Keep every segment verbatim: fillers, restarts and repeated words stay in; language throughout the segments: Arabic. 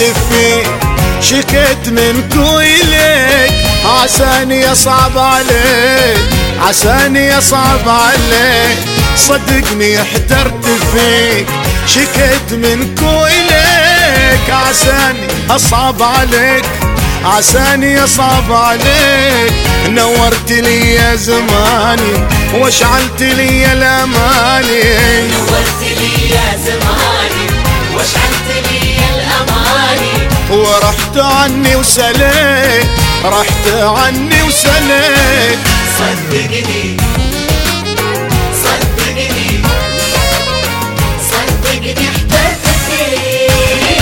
احترت فيك، شكيت منك وإليك، عساني صعب عليك، عساني صعب عليك، صدقني احترت فيك، شكيت منك وإليك، عساني أصعب عليك، عساني أصعب عليك، نورت لي يا زماني واشعلت لي الأماني، نورت لي يا زماني واشعلت لي الأماني، ورحت عني وسليت، رحت عني وسليت، صدقني صدقني صدقني احترت فيك.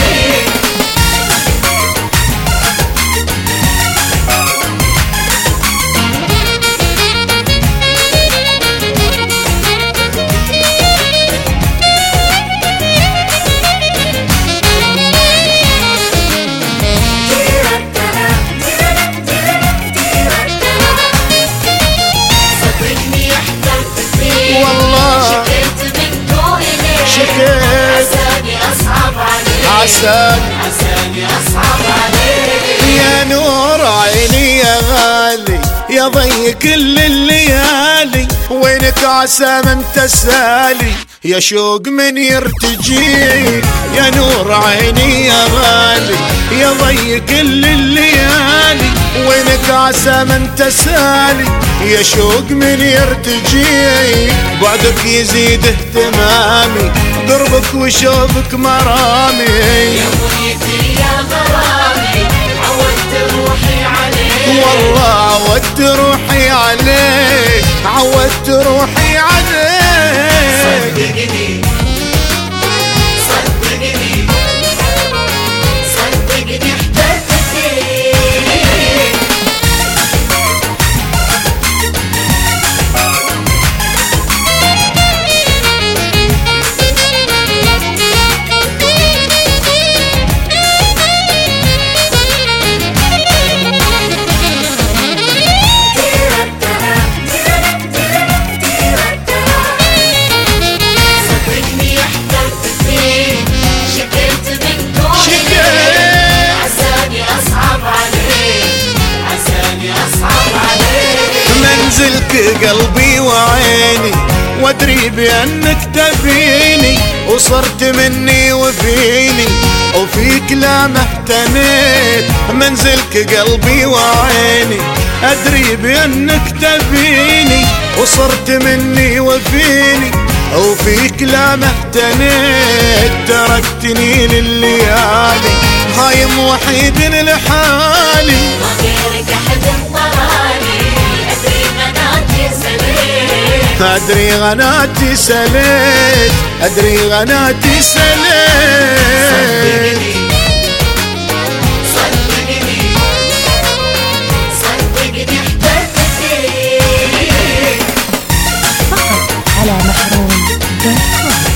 عساني أصعب عليك، عساني أصعب عليك، يا نور عيني يا غالي، يا ضي كل الليالي، وينك عسى من تسالي، يا شوق من يرتجيك، يا نور عيني يا غالي، يا ضي كل الليالي، وينك عسى من تسالي، يا شوق من يرتجيك، بعدك يزيد اهتمامي، قربك وشوفك مرامي، يا بنيتي يا غرامي، عودت روحي عليك، والله عودت روحي عليك، عودت روحي عليك، صدقني صدقني صدقني احترت فيك. منزلك قلبي وعيني، وادري بأنك تبيني، وصرت مني وفيني، وفيك لا ما اهتنيت، منزلك قلبي وعيني، أدري بأنك تبيني، وصرت مني وفيني، وفيك لا ما اهتنيت، تركتني لليالي هايم وحيد لحالي، ما غيرك أحد طراني، أدري غناتي سليت، أدري غناتي سليت، أدري غناتي سليت، صدقني صدقني صدقني احترت فيك. فقط على محروم دوت كوم.